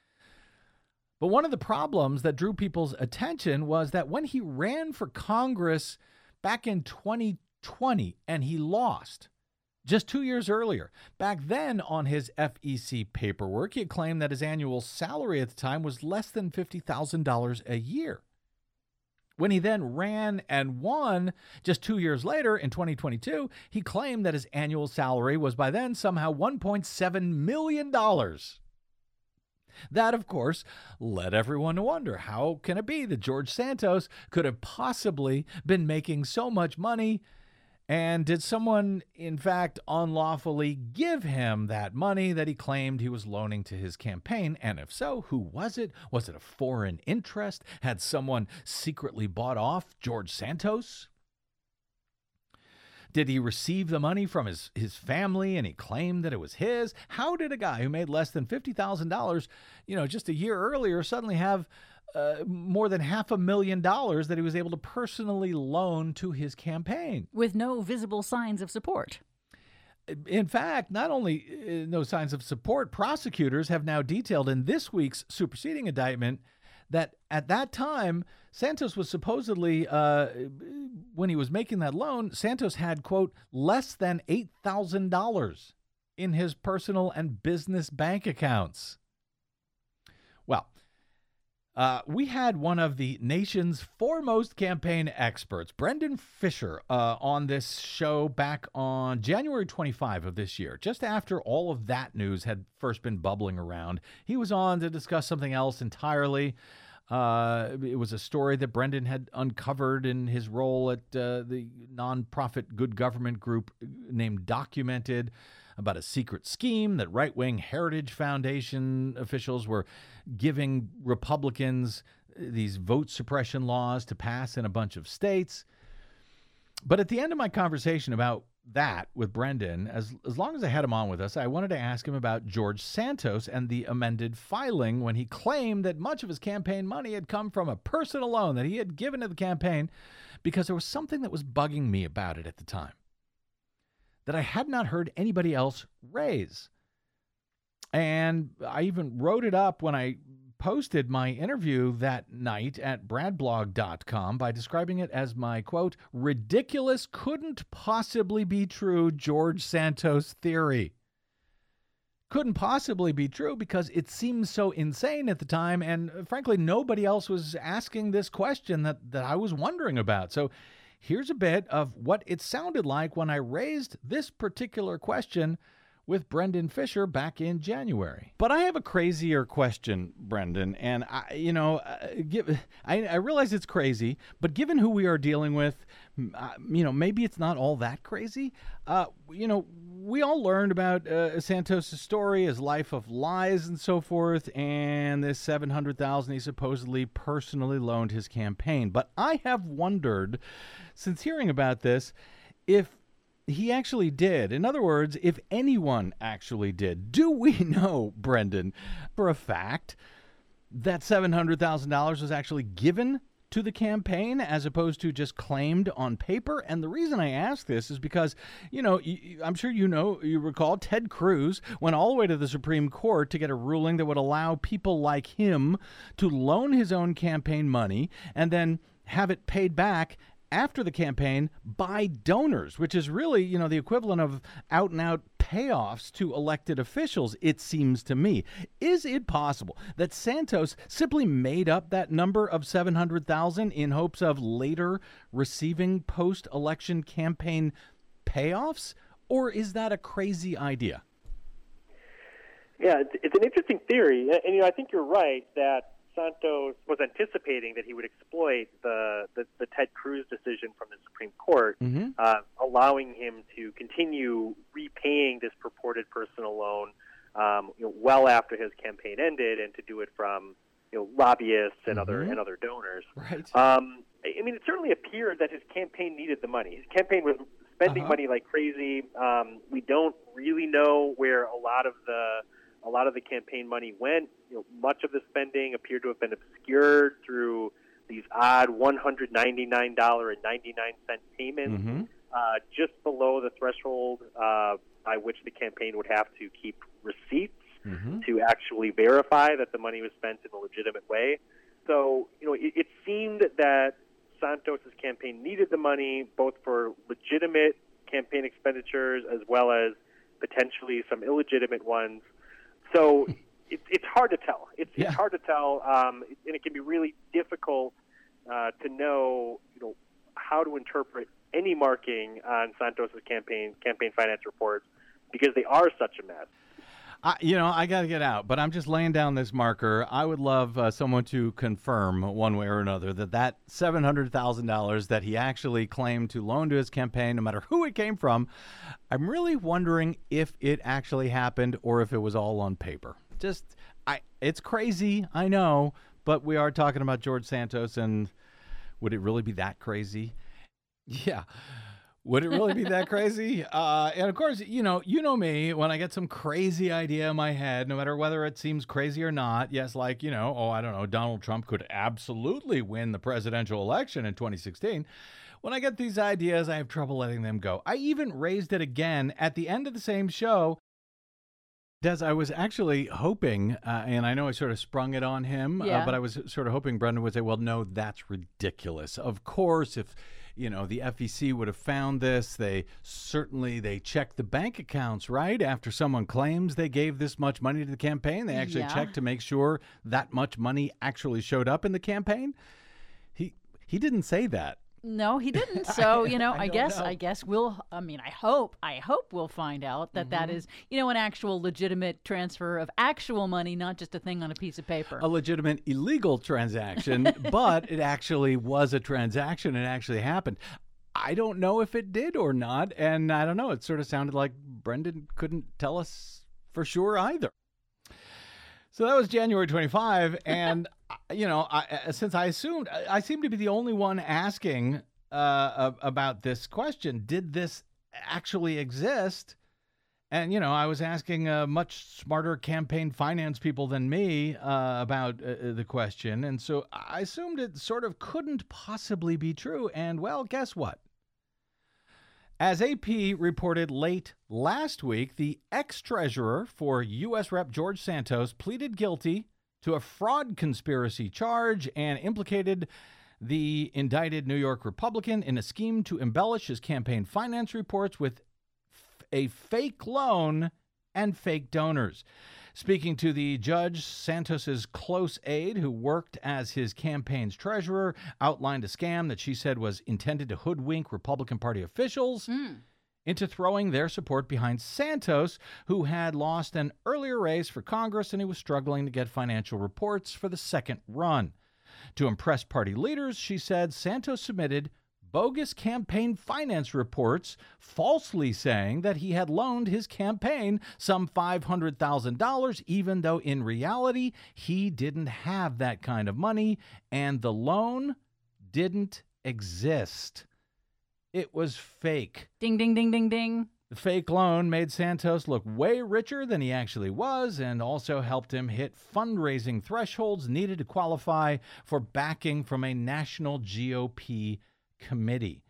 But one of the problems that drew people's attention was that when he ran for Congress back in twenty twenty and he lost, just two years earlier, back then on his F E C paperwork, he had claimed that his annual salary at the time was less than fifty thousand dollars a year. When he then ran and won just two years later in twenty twenty-two, he claimed that his annual salary was by then somehow one point seven million dollars. That, of course, led everyone to wonder, how can it be that George Santos could have possibly been making so much money? And did someone, in fact, unlawfully give him that money that he claimed he was loaning to his campaign? And if so, who was it? Was it a foreign interest? Had someone secretly bought off George Santos? Did he receive the money from his, his family and he claimed that it was his? How did a guy who made less than fifty thousand dollars, you know, just a year earlier suddenly have Uh, more than half a million dollars that he was able to personally loan to his campaign? With no visible signs of support. In fact, not only uh, no signs of support, prosecutors have now detailed in this week's superseding indictment that at that time, Santos was supposedly, uh, when he was making that loan, Santos had, quote, less than eight thousand dollars in his personal and business bank accounts. Well, Uh, we had one of the nation's foremost campaign experts, Brendan Fisher, uh, on this show back on January twenty-fifth of this year, just after all of that news had first been bubbling around. He was on to discuss something else entirely. Uh, it was a story that Brendan had uncovered in his role at uh, the nonprofit good government group named Documented, about a secret scheme that right-wing Heritage Foundation officials were giving Republicans these vote suppression laws to pass in a bunch of states. But at the end of my conversation about that with Brendan, as as long as I had him on with us, I wanted to ask him about George Santos and the amended filing when he claimed that much of his campaign money had come from a personal loan that he had given to the campaign, because there was something that was bugging me about it at the time that I had not heard anybody else raise. And I even wrote it up when I posted my interview that night at brad blog dot com by describing it as my, quote, ridiculous, couldn't possibly be true George Santos theory. Couldn't possibly be true because it seemed so insane at the time, and frankly, nobody else was asking this question that, that I was wondering about. So here's a bit of what it sounded like when I raised this particular question with Brendan Fisher back in January. But I have a crazier question, Brendan, and I, you know, uh, give, I, I realize it's crazy, but given who we are dealing with, uh, you know, maybe it's not all that crazy. Uh, you know, we all learned about uh, Santos' story, his life of lies and so forth, and this seven hundred thousand dollars he supposedly personally loaned his campaign. But I have wondered, since hearing about this, if he actually did. In other words, if anyone actually did. Do we know, Brendan, for a fact that seven hundred thousand dollars was actually given to the campaign as opposed to just claimed on paper? And the reason I ask this is because, you know, I'm sure you know, you recall Ted Cruz went all the way to the Supreme Court to get a ruling that would allow people like him to loan his own campaign money and then have it paid back after the campaign by donors, which is really, you know, the equivalent of out-and-out payoffs to elected officials, it seems to me. Is it possible that Santos simply made up that number of seven hundred thousand in hopes of later receiving post-election campaign payoffs? Or is that a crazy idea? Yeah, it's, it's an interesting theory. And, and, you know, I think you're right that Santos was anticipating that he would exploit the, the, the Ted Cruz decision from the Supreme Court, mm-hmm. uh, allowing him to continue repaying this purported personal loan um, you know, well after his campaign ended, and to do it from you know lobbyists and mm-hmm. other and other donors. Right. Um, I mean, it certainly appeared that his campaign needed the money. His campaign was spending uh-huh. money like crazy. Um, we don't really know where a lot of the A lot of the campaign money went. You know, much of the spending appeared to have been obscured through these odd one hundred ninety-nine dollars and ninety-nine cents payments, mm-hmm. uh, just below the threshold uh, by which the campaign would have to keep receipts mm-hmm. to actually verify that the money was spent in a legitimate way. So, you know, it, it seemed that Santos' campaign needed the money both for legitimate campaign expenditures as well as potentially some illegitimate ones. So it, it's hard to tell. It's, yeah. it's hard to tell, um, and it can be really difficult uh, to know, you know, how to interpret any marking on Santos' campaign campaign finance reports because they are such a mess. I, you know, I got to get out, but I'm just laying down this marker. I would love uh, someone to confirm one way or another that that seven hundred thousand dollars that he actually claimed to loan to his campaign, no matter who it came from, I'm really wondering if it actually happened or if it was all on paper. Just, I, it's crazy, I know, but we are talking about George Santos, and would it really be that crazy? Yeah. Would it really be that crazy? Uh, and of course, you know, you know me, when I get some crazy idea in my head, no matter whether it seems crazy or not, yes, like, you know, oh, I don't know, Donald Trump could absolutely win the presidential election in twenty sixteen. When I get these ideas, I have trouble letting them go. I even raised it again at the end of the same show. Des, I was actually hoping, uh, and I know I sort of sprung it on him, yeah. uh, but I was sort of hoping Brendan would say, well, no, that's ridiculous. Of course, if... you know, the F E C would have found this. They certainly, they check the bank accounts, right? After someone claims they gave this much money to the campaign, they actually yeah. check to make sure that much money actually showed up in the campaign. He he didn't say that. No, he didn't. So, you know, I, I guess know. I guess we'll, I mean, I hope, I hope we'll find out that mm-hmm. that is, you know, an actual legitimate transfer of actual money, not just a thing on a piece of paper. A legitimate illegal transaction, but it actually was a transaction. It actually happened. I don't know if it did or not. And I don't know. It sort of sounded like Brendan couldn't tell us for sure either. So that was January twenty-fifth, and you know, I, since I assumed I seem to be the only one asking uh, about this question, did this actually exist. And, you know, I was asking uh, much smarter campaign finance people than me uh, about uh, the question. And so I assumed it sort of couldn't possibly be true. And, well, guess what? As A P reported late last week, the ex-treasurer for U S Rep George Santos pleaded guilty to a fraud conspiracy charge and implicated the indicted New York Republican in a scheme to embellish his campaign finance reports with f- a fake loan and fake donors. Speaking to the judge, Santos's close aide, who worked as his campaign's treasurer, outlined a scam that she said was intended to hoodwink Republican Party officials mm. into throwing their support behind Santos, who had lost an earlier race for Congress and he was struggling to get financial reports for the second run. To impress party leaders, she said Santos submitted bogus campaign finance reports, falsely saying that he had loaned his campaign some five hundred thousand dollars, even though in reality he didn't have that kind of money and the loan didn't exist. It was fake. Ding, ding, ding, ding, ding. The fake loan made Santos look way richer than he actually was and also helped him hit fundraising thresholds needed to qualify for backing from a national G O P committee.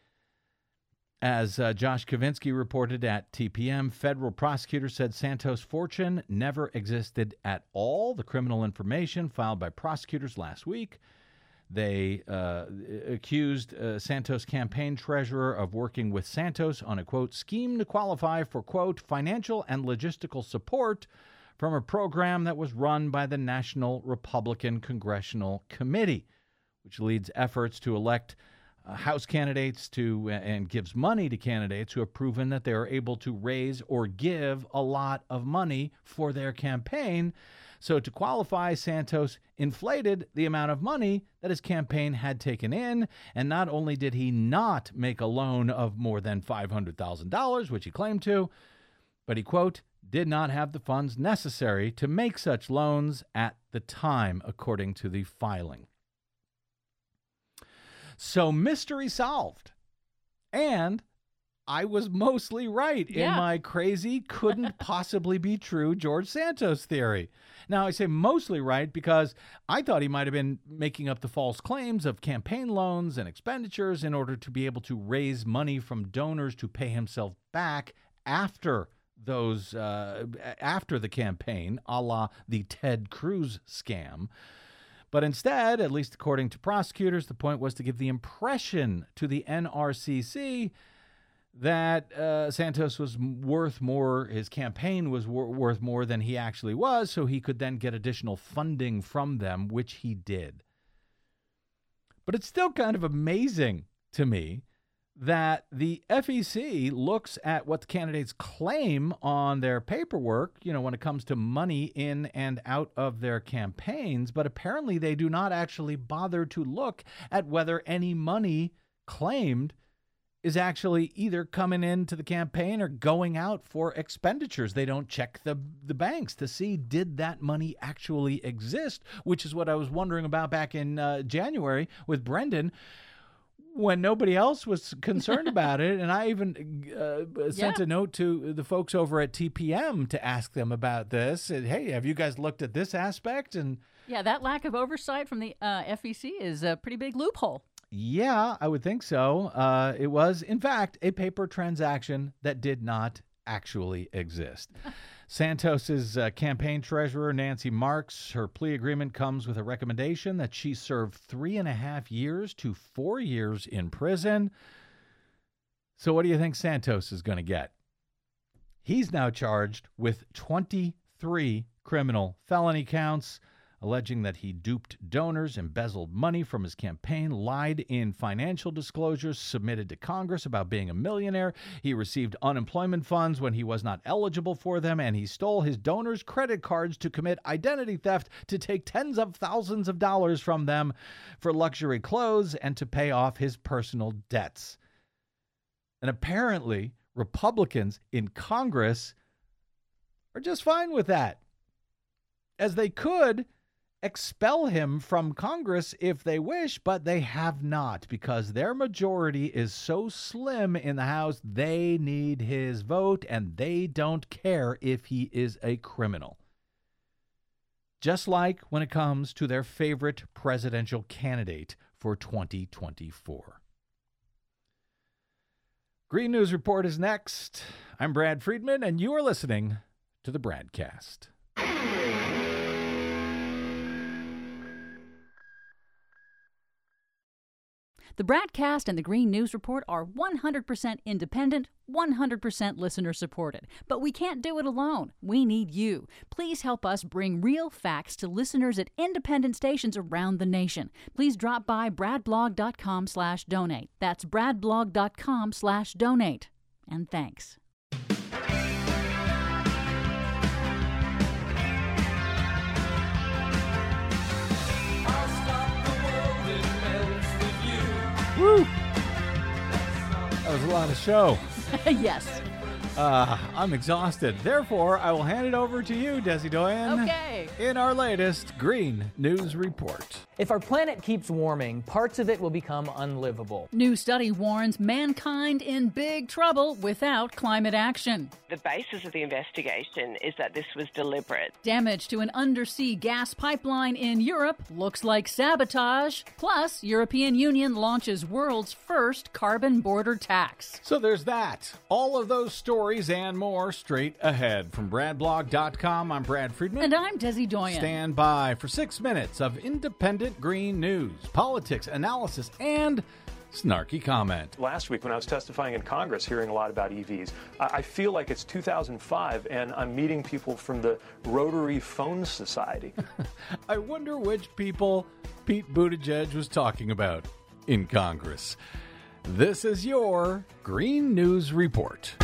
As uh, Josh Kavinsky reported at T P M, federal prosecutors said Santos' fortune never existed at all. The criminal information filed by prosecutors last week, they uh, accused uh, Santos' campaign treasurer of working with Santos on a, quote, scheme to qualify for, quote, financial and logistical support from a program that was run by the National Republican Congressional Committee, which leads efforts to elect Uh, House candidates to and gives money to candidates who have proven that they are able to raise or give a lot of money for their campaign. So to qualify, Santos inflated the amount of money that his campaign had taken in. And not only did he not make a loan of more than five hundred thousand dollars, which he claimed to, but he, quote, did not have the funds necessary to make such loans at the time, according to the filing. So mystery solved. And I was mostly right yeah. in my crazy, couldn't possibly be true George Santos theory. Now, I say mostly right because I thought he might have been making up the false claims of campaign loans and expenditures in order to be able to raise money from donors to pay himself back after those, uh, after the campaign, a la the Ted Cruz scam. But instead, at least according to prosecutors, the point was to give the impression to the N R C C that uh, Santos was worth more, his campaign was wor- worth more than he actually was, so he could then get additional funding from them, which he did. But it's still kind of amazing to me that the F E C looks at what the candidates claim on their paperwork, you know, when it comes to money in and out of their campaigns, but apparently they do not actually bother to look at whether any money claimed is actually either coming into the campaign or going out for expenditures. They don't check the, the banks to see, did that money actually exist, which is what I was wondering about back in uh, January with Brendan, when nobody else was concerned about it. And I even uh, sent yeah. a note to the folks over at T P M to ask them about this. And, hey, have you guys looked at this aspect? And yeah, that lack of oversight from the uh, F E C is a pretty big loophole. Yeah, I would think so. Uh, it was, in fact, a paper transaction that did not actually exist. Santos's uh, campaign treasurer, Nancy Marks, her plea agreement comes with a recommendation that she serve three and a half years to four years in prison. So what do you think Santos is going to get? He's now charged with twenty-three criminal felony counts, alleging that he duped donors, embezzled money from his campaign, lied in financial disclosures submitted to Congress about being a millionaire. He received unemployment funds when he was not eligible for them, and he stole his donors' credit cards to commit identity theft, to take tens of thousands of dollars from them for luxury clothes and to pay off his personal debts. And apparently, Republicans in Congress are just fine with that, as they could expel him from Congress if they wish, but they have not, because their majority is so slim in the House, they need his vote, and they don't care if he is a criminal. Just like when it comes to their favorite presidential candidate for twenty twenty-four. Green News Report is next. I'm Brad Friedman, and you are listening to the Bradcast. The Bradcast and the Green News Report are one hundred percent independent, one hundred percent listener-supported. But we can't do it alone. We need you. Please help us bring real facts to listeners at independent stations around the nation. Please drop by bradblog.com slash donate. That's bradblog.com slash donate. And thanks. Woo! That was a lot of show. Yes. Uh, I'm exhausted. Therefore, I will hand it over to you, Desi Doyen. Okay. In our latest Green News Report. If our planet keeps warming, parts of it will become unlivable. New study warns mankind in big trouble without climate action. The basis of the investigation is that this was deliberate. Damage to an undersea gas pipeline in Europe looks like sabotage. Plus, European Union launches world's first carbon border tax. So there's that. All of those stories and more straight ahead. From brad blog dot com, I'm Brad Friedman. And I'm Desi Doyen. Stand by for six minutes of independent green news, politics, analysis, and snarky comment. Last week when I was testifying in Congress, hearing a lot about E Vs, I feel like it's two thousand five and I'm meeting people from the Rotary Phone Society. I wonder which people Pete Buttigieg was talking about in Congress. This is your Green News Report.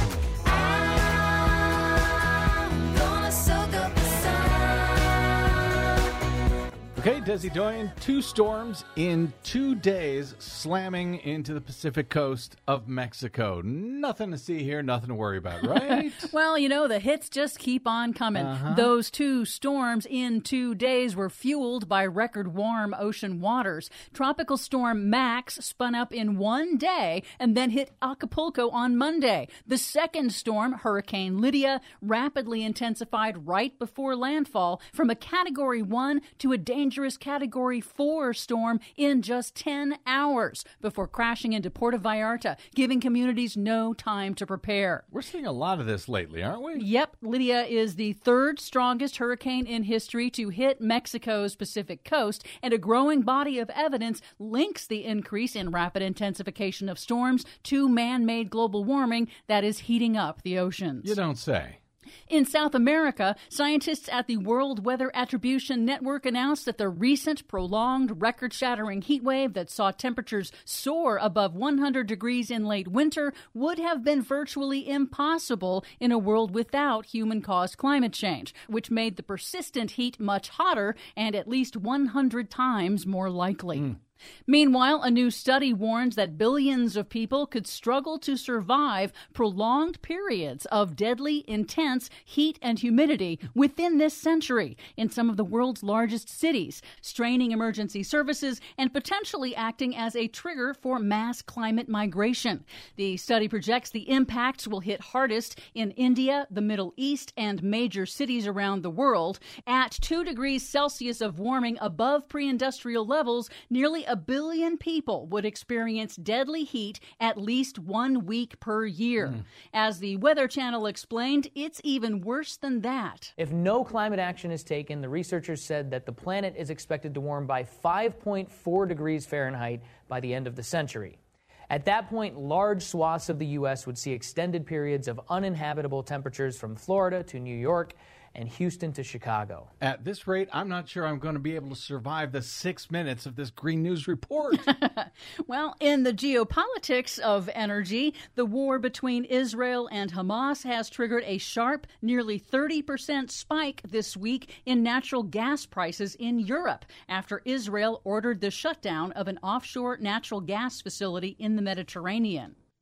Okay, Desi Doyen, two storms in two days slamming into the Pacific coast of Mexico. Nothing to see here, nothing to worry about, right? Well, you know, the hits just keep on coming. Uh-huh. Those two storms in two days were fueled by record warm ocean waters. Tropical storm Max spun up in one day and then hit Acapulco on Monday. The second storm, Hurricane Lydia, rapidly intensified right before landfall from a Category one to a dangerous Category four storm in just ten hours before crashing into Puerto Vallarta, giving communities no time to prepare. We're seeing a lot of this lately, aren't we? Yep. Lydia is the third strongest hurricane in history to hit Mexico's Pacific coast, and a growing body of evidence links the increase in rapid intensification of storms to man-made global warming that is heating up the oceans. You don't say. In South America, scientists at the World Weather Attribution Network announced that the recent prolonged record-shattering heat wave that saw temperatures soar above one hundred degrees in late winter would have been virtually impossible in a world without human-caused climate change, which made the persistent heat much hotter and at least one hundred times more likely. Mm. Meanwhile, a new study warns that billions of people could struggle to survive prolonged periods of deadly, intense heat and humidity within this century in some of the world's largest cities, straining emergency services and potentially acting as a trigger for mass climate migration. The study projects the impacts will hit hardest in India, the Middle East, and major cities around the world. At two degrees Celsius of warming above pre-industrial levels, nearly a billion people would experience deadly heat at least one week per year. Mm. As the Weather Channel explained, it's even worse than that. If no climate action is taken, the researchers said that the planet is expected to warm by five point four degrees Fahrenheit by the end of the century. At that point, large swaths of the U S would see extended periods of uninhabitable temperatures from Florida to New York and Houston to Chicago. At this rate, I'm not sure I'm going to be able to survive the six minutes of this Green News Report. Well, in the geopolitics of energy, the war between Israel and Hamas has triggered a sharp, nearly thirty percent spike this week in natural gas prices in Europe after Israel ordered the shutdown of an offshore natural gas facility in the Mediterranean.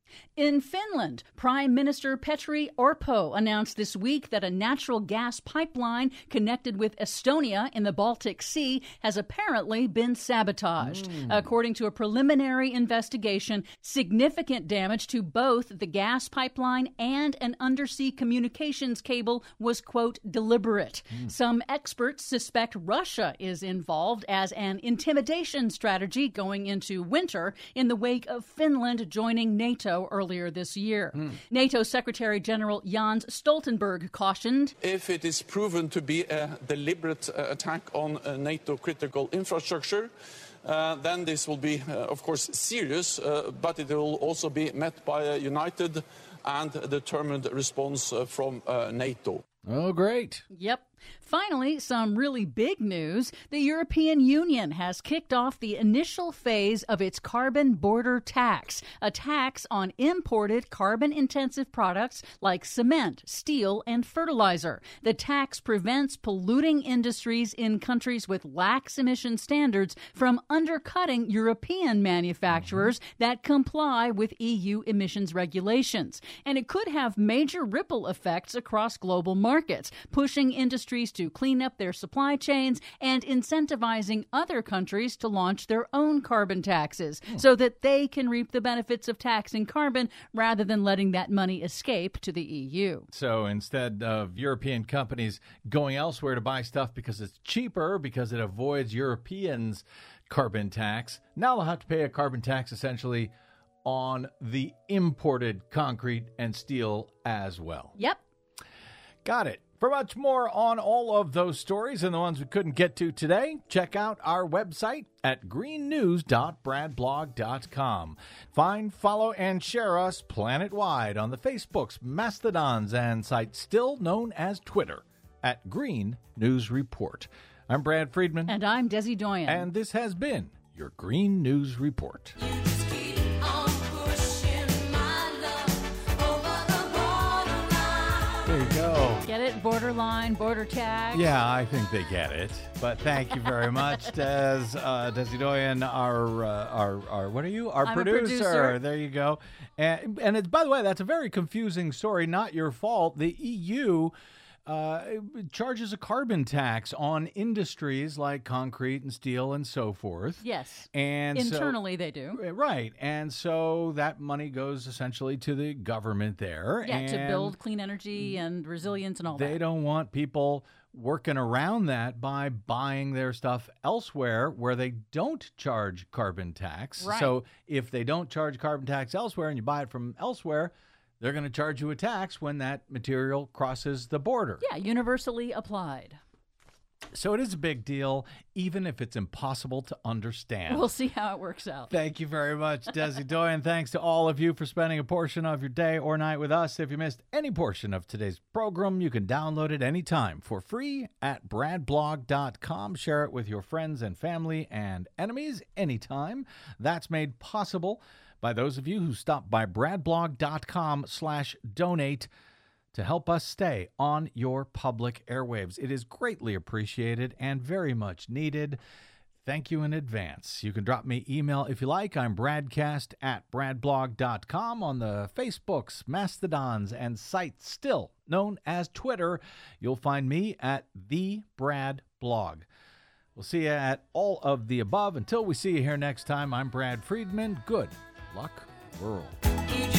In Finland, Prime Minister Petteri Orpo announced this week that a natural gas pipeline connected with Estonia in the Baltic Sea has apparently been sabotaged. Mm. According to a preliminary investigation, significant damage to both the gas pipeline and an undersea communications cable was, quote, deliberate. Mm. Some experts suspect Russia is involved as an intimidation strategy going into winter in the wake of Finland joining NATO earlier this year. Mm. NATO Secretary General Jens Stoltenberg cautioned, if it is proven to be a deliberate uh, attack on uh, NATO critical infrastructure, uh, then this will be, uh, of course, serious, uh, but it will also be met by a united and determined response uh, from uh, NATO. Oh, great. Yep. Finally, some really big news. The European Union has kicked off the initial phase of its carbon border tax, a tax on imported carbon-intensive products like cement, steel, and fertilizer. The tax prevents polluting industries in countries with lax emission standards from undercutting European manufacturers mm-hmm. that comply with E U emissions regulations. And it could have major ripple effects across global markets, pushing industries to clean up their supply chains and incentivizing other countries to launch their own carbon taxes oh. so that they can reap the benefits of taxing carbon rather than letting that money escape to the E U. So instead of European companies going elsewhere to buy stuff because it's cheaper, because it avoids Europeans' carbon tax, now they'll have to pay a carbon tax essentially on the imported concrete and steel as well. Yep. Got it. For much more on all of those stories and the ones we couldn't get to today, check out our website at green news dot brad blog dot com. Find, follow, and share us planet-wide on the Facebooks, Mastodons, and sites still known as Twitter at Green News Report. I'm Brad Friedman. And I'm Desi Doyen. And this has been your Green News Report. There you go. Get it? Borderline, border tag. Yeah, I think they get it. But thank you very much, Des, uh, Desi Doyen, our, uh, our, our, what are you? Our I'm producer. A producer. There you go. And, and it's, by the way, that's a very confusing story. Not your fault. The E U uh, charges a carbon tax on industries like concrete and steel and so forth. Yes. And internally so, they do. Right. And so that money goes essentially to the government there. Yeah, and to build clean energy and resilience and all they that. They don't want people working around that by buying their stuff elsewhere where they don't charge carbon tax. Right. So if they don't charge carbon tax elsewhere and you buy it from elsewhere, they're going to charge you a tax when that material crosses the border. Yeah, universally applied. So it is a big deal, even if it's impossible to understand. We'll see how it works out. Thank you very much, Desi Doyen. Thanks to all of you for spending a portion of your day or night with us. If you missed any portion of today's program, you can download it anytime for free at brad blog dot com. Share it with your friends and family and enemies anytime. That's made possible by those of you who stop by brad blog dot com slash donate to help us stay on your public airwaves. It is greatly appreciated and very much needed. Thank you in advance. You can drop me email if you like. I'm bradcast at brad blog dot com on the Facebooks, Mastodons, and sites still known as Twitter. You'll find me at the Brad Blog. We'll see you at all of the above. Until we see you here next time, I'm Brad Friedman. Good luck, world.